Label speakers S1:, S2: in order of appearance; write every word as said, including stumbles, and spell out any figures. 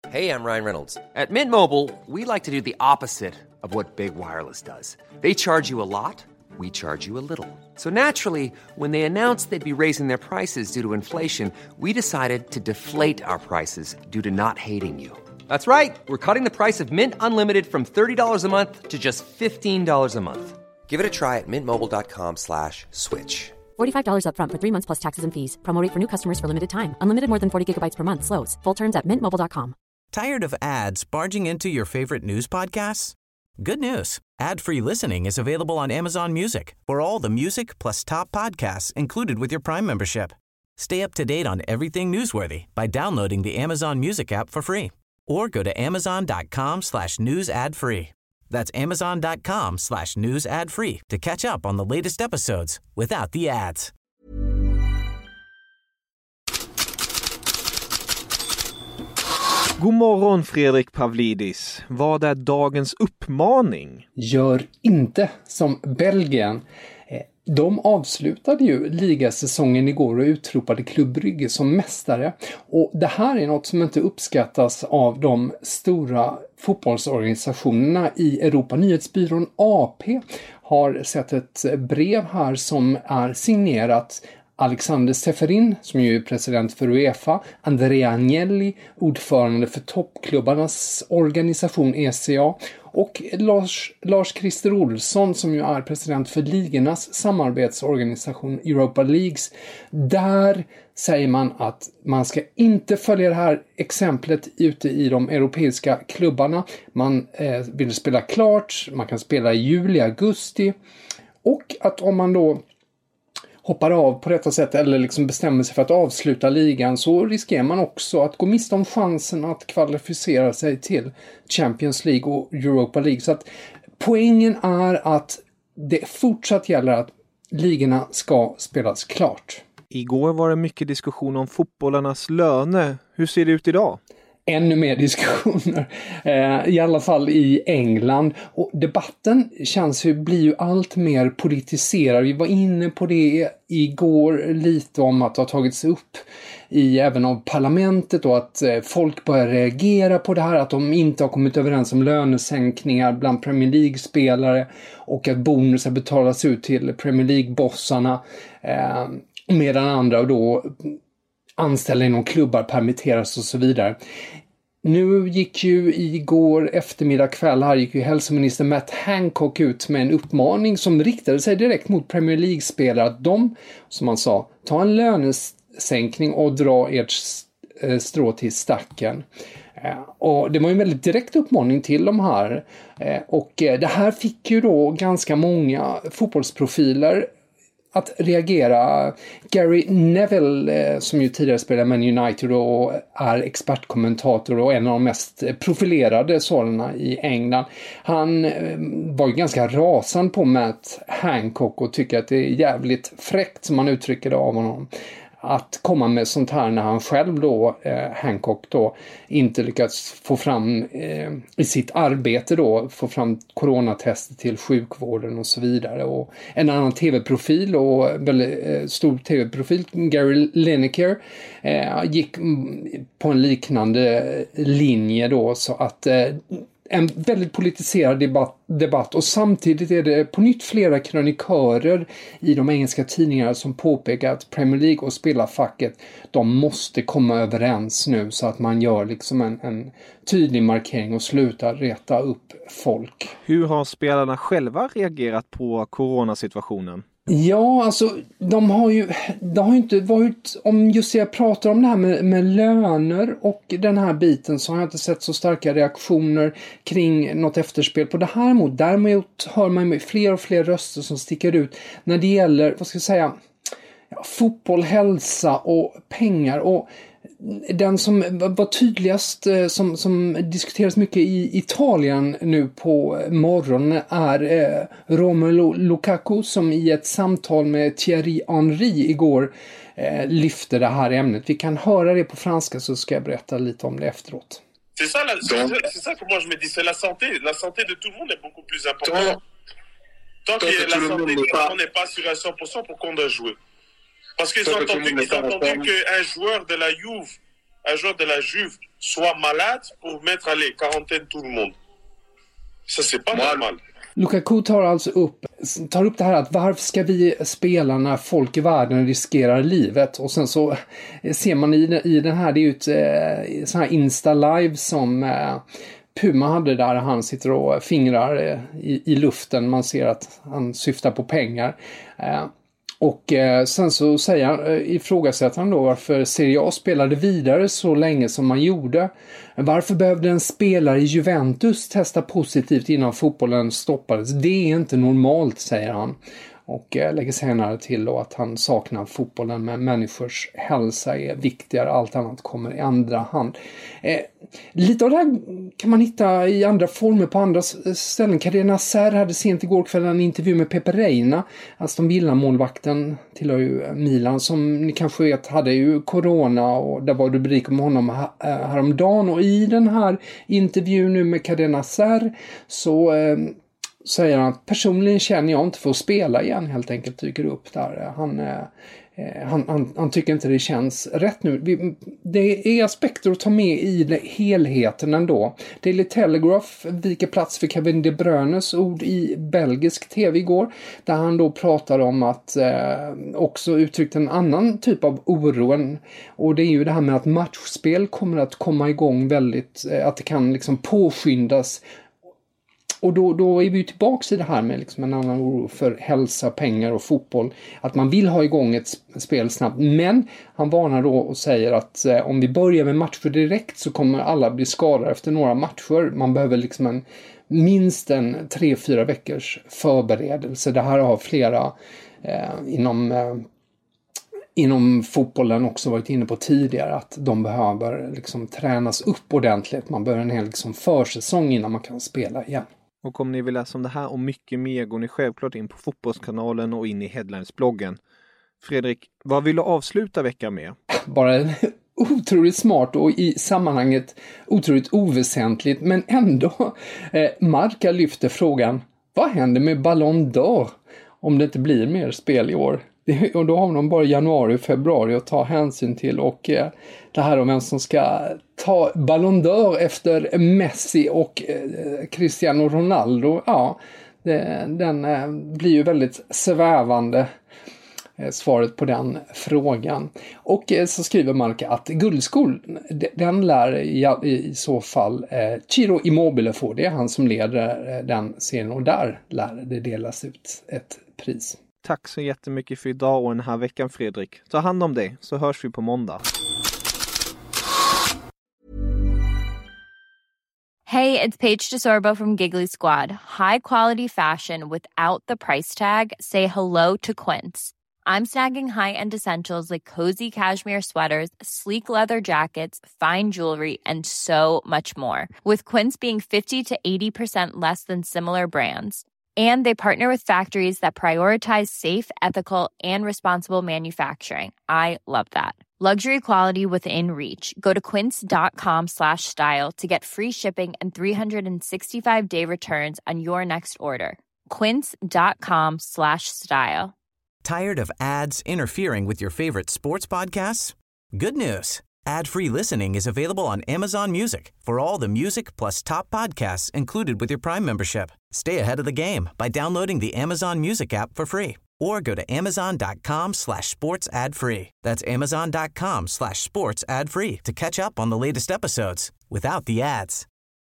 S1: Hey, I'm Ryan Reynolds. At Mint Mobile, we like to do the opposite of what Big Wireless does. They charge you a lot, we charge you a little. So naturally, when they announced they'd be raising their prices due to inflation, we decided to deflate our prices due to not hating you. That's right. We're cutting the price of Mint Unlimited from thirty dollars a month to just fifteen dollars a month. Give it a try at mintmobile.com slash switch.
S2: forty-five dollars up front for three months plus taxes and fees. Promo rate for new customers for limited time. Unlimited more than forty gigabytes per month. Slows full terms at mint mobile dot com.
S3: Tired of ads barging into your favorite news podcasts? Good news. Ad-free listening is available on Amazon Music for all the music plus top podcasts included with your Prime membership. Stay up to date on everything newsworthy by downloading the Amazon Music app for free or go to amazon.com slash news ad free. That's amazon.com slash news ad free to catch up on the latest episodes without the ads.
S4: God morgon Fredrik Pavlidis. Vad är dagens uppmaning?
S5: Gör inte som Belgien. De avslutade ju ligasäsongen igår och utropade Club Brugge som mästare. Och det här är något som inte uppskattas av de stora fotbollsorganisationerna i Europa. Nyhetsbyrån A P har sett ett brev här som är signerat Alexander Seferin, som ju är president för UEFA, Andrea Agnelli, ordförande för toppklubbarnas organisation E C A, och Lars, Lars Christer Olsson, som ju är president för ligornas samarbetsorganisation Europa Leagues. Där säger man att man ska inte följa det här exemplet ute i de europeiska klubbarna. Man eh, vill spela klart, man kan spela i juli, augusti, och att om man då hoppar av på detta sätt eller liksom bestämmer sig för att avsluta ligan, så riskerar man också att gå miste om chansen att kvalificera sig till Champions League och Europa League. Så att poängen är att det fortsatt gäller att ligorna ska spelas klart.
S4: Igår var det mycket diskussion om fotbollarnas löner. Hur ser det ut idag?
S5: Ännu mer diskussioner, eh, i alla fall i England. Och debatten känns ju, blir ju allt mer politiserad. Vi var inne på det igår lite om att det har tagits upp i även av parlamentet, och att eh, folk börjar reagera på det här, att de inte har kommit överens om lönesänkningar bland Premier League-spelare och att bonusar betalas ut till Premier League-bossarna, eh, medan andra då anställda inom klubbar permitteras och så vidare. Nu gick ju igår eftermiddag kväll här gick ju hälsominister Matt Hancock ut med en uppmaning som riktade sig direkt mot Premier League-spelare, att de, som han sa, ta en lönesänkning och dra ert strå till stacken. Och det var en väldigt direkt uppmaning till de här, och det här fick ju då ganska många fotbollsprofiler att reagera. Gary Neville, som ju tidigare spelade Man United och är expertkommentator och en av de mest profilerade sådana i England, han var ju ganska rasande på Matt Hancock och tycker att det är jävligt fräckt, som man uttrycker det, av honom att komma med sånt här när han själv då, eh, Hancock då, inte lyckats få fram eh, i sitt arbete då, få fram coronatester till sjukvården och så vidare. Och en annan tv-profil och väldigt eh, stor tv-profil, Gary Lineker, eh, gick på en liknande linje då, så att eh, en väldigt politiserad debatt, debatt och samtidigt är det på nytt flera kronikörer i de engelska tidningarna som påpekar att Premier League och spelarfacket, de måste komma överens nu så att man gör liksom en, en tydlig markering och slutar reta upp folk.
S4: Hur har spelarna själva reagerat på coronasituationen?
S5: Ja, alltså de har ju, de har ju inte varit, om just jag pratar om det här med, med löner och den här biten, så har jag inte sett så starka reaktioner kring något efterspel på det här. Mot däremot hör man ju fler och fler röster som sticker ut när det gäller, vad ska jag säga, ja, fotboll, hälsa och pengar. Och den som var tydligast, som, som diskuteras mycket i Italien nu på morgonen, är eh, Romelu Lukaku, som i ett samtal med Thierry Henry igår eh, lyfte det här ämnet. Vi kan höra det på franska, så ska jag berätta lite om det efteråt.
S6: C'est ça, la, c'est, c'est ça que moi je me dis, c'est la santé. La santé de tout le monde est beaucoup plus importante. Tant que la santé on n'est pas sur à cent pour cent, pourquoi on doit jouer? Parce qu'ils ont entendu, ils ont entendu qu'un joueur de la Juve un joueur de la Juve soit malade pour mettre allez, quarantaine tout le monde. Ça, c'est pas normal.
S5: Lukaku tar alltså upp, tar upp det här att varför ska vi spela när folk i världen riskerar livet? Och sen så ser man i, i den här, det är ju ett eh, sån här Insta-live som eh, Puma hade där han sitter och fingrar eh, i, i luften. Man ser att han syftar på pengar. Eh, Och eh, sen så säger han, eh, ifrågasätter han då varför Serie A spelade vidare så länge som man gjorde. Varför behövde en spelare i Juventus testa positivt innan fotbollen stoppades? Det är inte normalt, säger han. Och eh, lägger senare till då att han saknar fotbollen, men människors hälsa är viktigare. Allt annat kommer i andra hand. Eh, lite av det här kan man hitta i andra former på andra ställen. Cadena Ser hade sent igår kväll en intervju med Pepe Reina. Aston Villa-målvakten tillhör ju Milan, som ni kanske vet hade ju corona, och där var rubrik om honom häromdagen. Och i den här intervjun nu med Cadena Ser så eh, säger han att personligen känner jag inte för att spela igen, helt enkelt dyker upp där. Han, eh, han, han, han tycker inte det känns rätt nu. Vi, det är aspekter att ta med i det, helheten ändå. Daily Telegraph viker plats för Kevin De Bruynes ord i belgisk tv igår, där han då pratar om att eh, också uttryckt en annan typ av oro. Än, och det är ju det här med att matchspel kommer att komma igång väldigt, eh, att det kan liksom påskyndas. Och då, då är vi ju tillbaka i det här med liksom en annan oro för hälsa, pengar och fotboll. Att man vill ha igång ett spel snabbt. Men han varnar då och säger att eh, om vi börjar med matcher direkt så kommer alla bli skadade efter några matcher. Man behöver liksom en, minst en tre, fyra veckors förberedelse. Det här har flera eh, inom... Eh, inom fotbollen också varit inne på tidigare, att de behöver liksom tränas upp ordentligt. Man behöver en hel liksom försäsong innan man kan spela igen.
S4: Och om ni vill läsa om det här och mycket mer går ni självklart in på Fotbollskanalen och in i Headlines-bloggen. Fredrik, vad vill du avsluta veckan med?
S5: Bara otroligt smart och i sammanhanget otroligt oväsentligt, men ändå eh, Marca lyfter frågan: vad händer med Ballon d'Or om det inte blir mer spel i år? Och då har de bara januari och februari att ta hänsyn till, och eh, det här om vem som ska ta Ballon d'Or efter Messi och eh, Cristiano Ronaldo, ja, det, den eh, blir ju väldigt svävande, eh, svaret på den frågan. Och eh, så skriver Marca att guldskol, den lär i, i så fall eh, Ciro Immobile få. Det är han som leder eh, den serien, och där lär det delas ut ett pris.
S4: Tack så jättemycket för idag och den här veckan, Fredrik. Ta hand om dig, så hörs vi på måndag.
S7: Hey, it's Paige DeSorbo from Giggly Squad. High quality fashion without the price tag. Say hello to Quince. I'm snagging high-end essentials like cozy cashmere sweaters, sleek leather jackets, fine jewelry, and so much more. With Quince being fifty to eighty percent less than similar brands. And they partner with factories that prioritize safe, ethical, and responsible manufacturing. I love that. Luxury quality within reach. Go to quince.com slash style to get free shipping and three sixty-five day returns on your next order. Quince.com slash style.
S3: Tired of ads interfering with your favorite sports podcasts? Good news. Ad-free listening is available on Amazon Music for all the music plus top podcasts included with your Prime membership. Stay ahead of the game by downloading the Amazon Music app for free or go to amazon.com slash sports ad free. That's amazon.com slash sports ad free to catch up on the latest episodes without the ads.